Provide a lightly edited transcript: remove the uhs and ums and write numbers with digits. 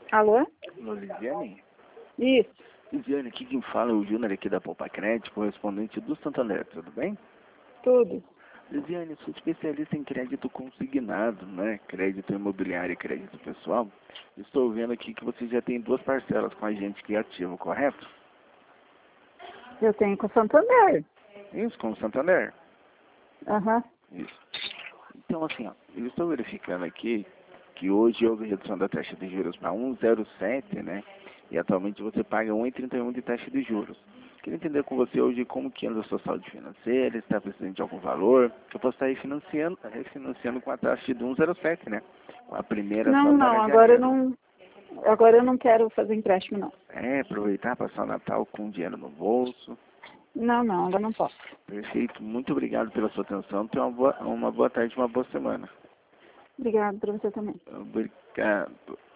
Alô? Alô, Lisiane? Isso, Lisiane, aqui quem fala é o Júnior aqui da Poupa Crédito, correspondente do Santander, tudo bem? tudo. Lisiane, sou especialista em crédito consignado, né? Crédito imobiliário e crédito pessoal. Estou vendo aqui que você já tem 2 parcelas com a gente que é ativo, correto? Eu tenho com o Santander. Isso, com o Santander? Aham. Isso. Então, assim, ó, eu estou verificando aqui que hoje houve redução da taxa de juros para 1,07, né? E atualmente você paga 1,31 de taxa de juros. Queria entender com você hoje como que anda a sua saúde financeira, se está precisando de algum valor, que eu posso estar refinanciando com a taxa de 1,07, né? A primeira só para janeiro. Agora eu não quero fazer empréstimo, não. É, aproveitar, passar o Natal com dinheiro no bolso. Não, agora não posso. Perfeito, muito obrigado pela sua atenção. Tenha uma boa tarde, uma boa semana. Obrigada para você também. Obrigado.